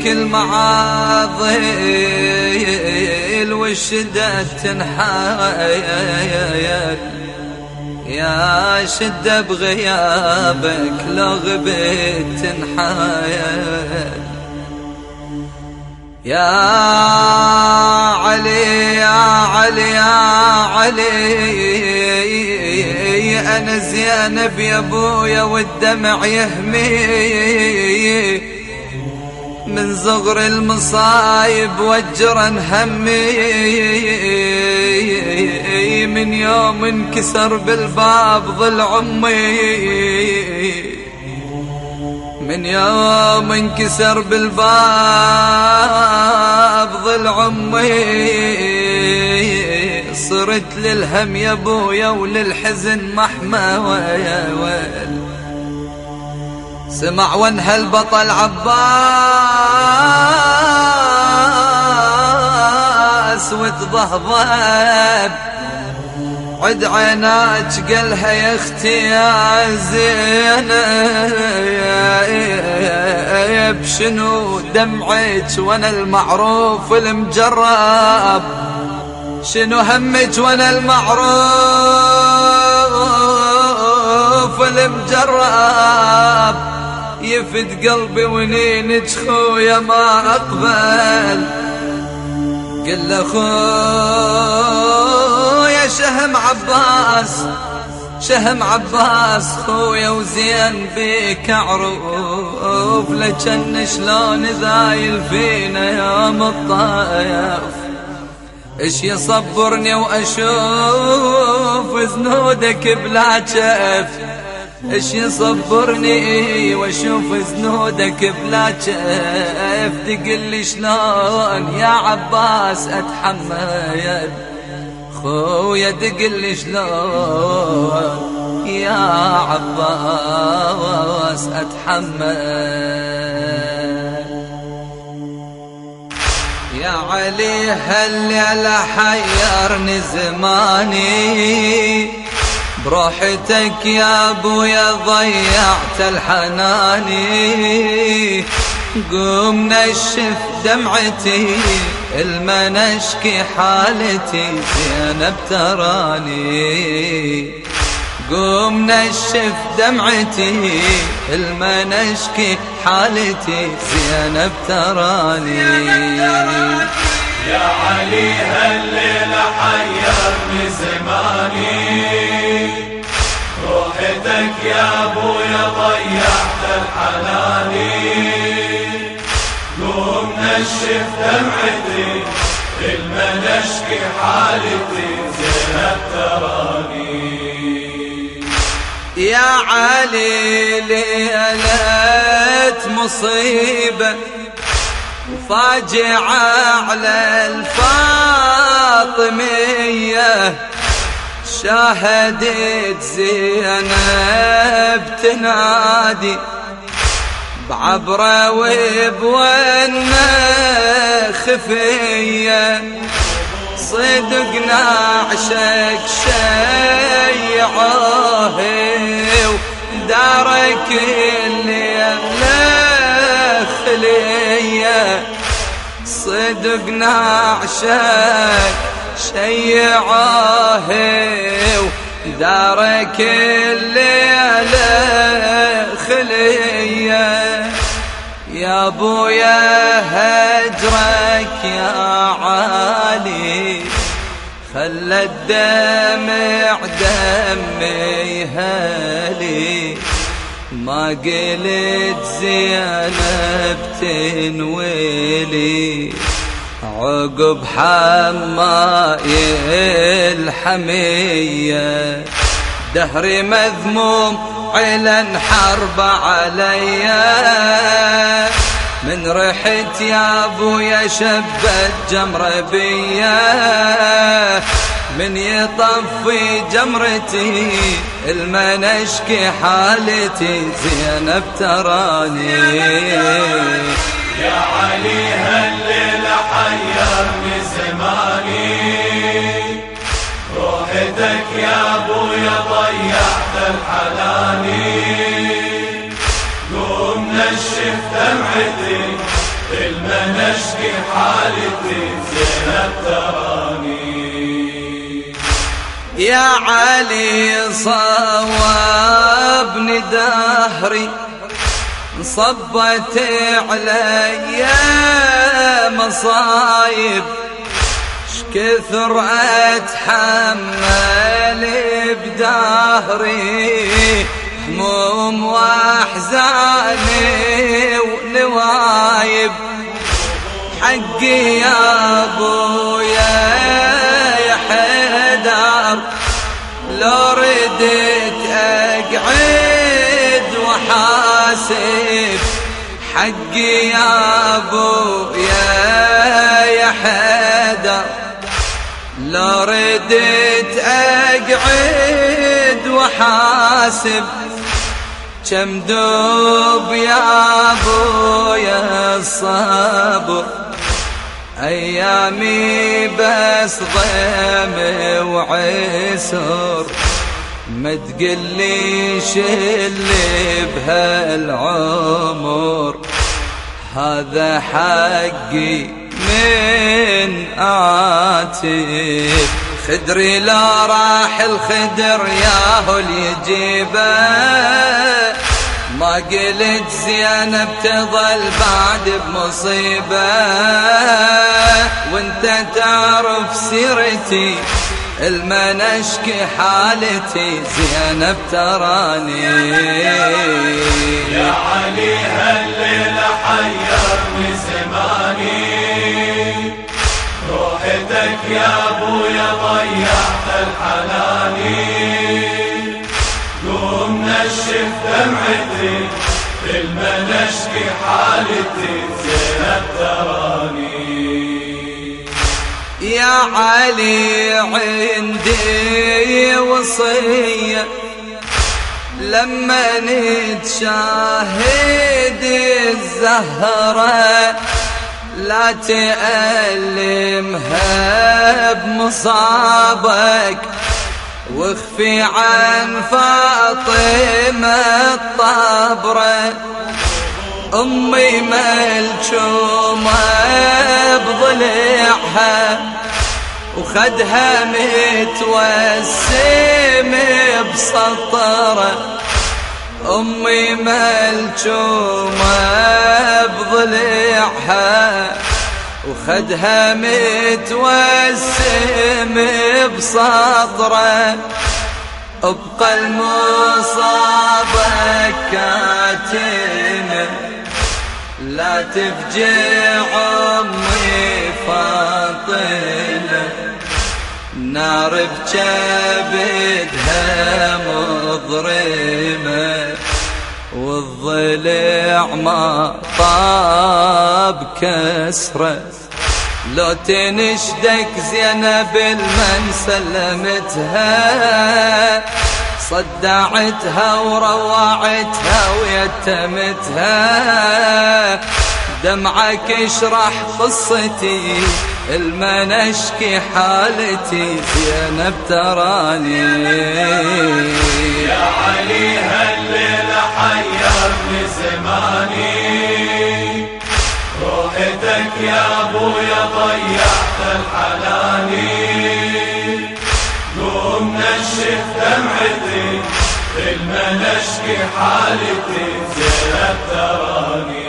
المعاضيل والشدة تنحايل، يا شدة بغيابك لو غبت تنحايل. يا علي يا علي يا علي أنا زينب يا ابويا والدمع يهمي، من صغر المصايب وجرا همي، من يوم انكسر بالباب ضلع امي، من يوم انكسر بالباب ضلع امي، صرت للهم يا ابويا وللحزن محمى ويا ويل. سمع وانهى البطل عباس وتضهضب، عد عيناك قالها يا اختي يا زينب، شنو دمعك وانا المعروف المجرب، شنو همك وانا المعروف المجرب، يفد قلبي ونينك خويا ما اقبل. قل له خويا شهم عباس، شهم عباس خويا وزين بيك اعرف، لجن شلون ذايل فينا يوم الطايف، ايش يصبرني واشوف زنودك بلا جف، ايش يصبرني واشوف زنودك بلا جف، تقلي شلون يا عباس اتحمل، خويا تقلي شلون يا عباس اتحمل. يا علي هالليلة حيرني زماني، بروحتك يا ابويا ضيعت الحناني، قوم نشف دمعتي المنشكي حالتي زينب تراني، قوم نشف دمعتي المنشكي حالتي زينب تراني. يا علي هالليلة حيرني زماني، روحتك يا ابويا ضيعت الحناني، قوم نشف دمعتي المنشكي حالتي زينب تراني. يا علي ليلة مصيبة وفاجعة على الفاطمية، شاهدت زينب تنادي بعبرة وبونا خفية، صدقنا عشق شيعه ودارك الليلة خلية، صدقنا عشق شيعه ودارك الليلة خلية. يا ابويا هجرك يا عالي خلى الدمع دمي هالي، ما قلت زينب تنويلي عقب حماي الحمية، دهري مذموم علن حرب عليا، من رحت يا ابويا شبت جمرة بيا، من يطفي جمرتي المنشكي حالتي زينب تراني. يا علي هالليلة حيرني زماني، روحتك يا ابويا ضيعت الحناني، قوم نشف دمعتي نشكي حالتي زينب تراني. يا علي صوابني دهري صبت علي مصايب شكثر اتحمل بدهري هموم واحزاني ونوايب حقي يا ابويا يا حيدر لو ردت اقعد وحاسب حقي يا ابويا يا حيدر لو ردت اقعد وحاسب كم دوب يا ابويا الصبر ايامي بس ضيم وعسر ما تقلي شلي بهالعمر هذا حقي من آتب خدري لا راح الخدر ياهو اليجيبه ما قلت زينب تظل بعد بمصيبة وانت تعرف سيرتي المنشكي حالتي زينب تراني. يا علي هالليلة حيرني زماني روحتك يا ابويا ضيعت الحناني قوم نشف دمعتي المنشكي حالتي زينب تراني. يا علي عندي وصية لما نتشاهد الزهرة لا تألمها بمصابك واخفي عن فاطمة الطبرة أمي ملجومة بضلعها وخدها متوسم بسطرة أمي ملجومة بضلعها وخدها متوسم بسطره ابقى المصابة كاتمة لا تفجع أمي فاطمة نار بجبدها مضرمة والضلع ما طاب كسره لو تنشدك زينب المن سلمتها صدعتها وروعتها ويتمتها دمعك اشرح قصتي المنشكي حالتي زينب تراني. يا علي هالليلة حيرني زماني روحتك يا ابويا ضيعت الحناني قوم نشف دمعتي المنشكي حالتي زينب تراني.